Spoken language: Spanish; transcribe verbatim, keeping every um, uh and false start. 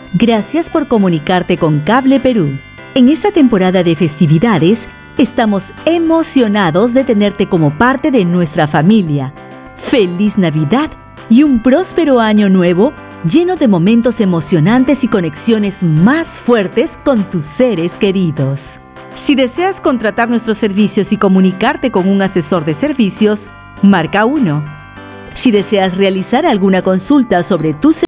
Gracias por comunicarte con Cable Perú. En esta temporada de festividades, estamos emocionados de tenerte como parte de nuestra familia. ¡Feliz Navidad y un próspero año nuevo lleno de momentos emocionantes y conexiones más fuertes con tus seres queridos! Si deseas contratar nuestros servicios y comunicarte con un asesor de servicios, marca uno. Si deseas realizar alguna consulta sobre tus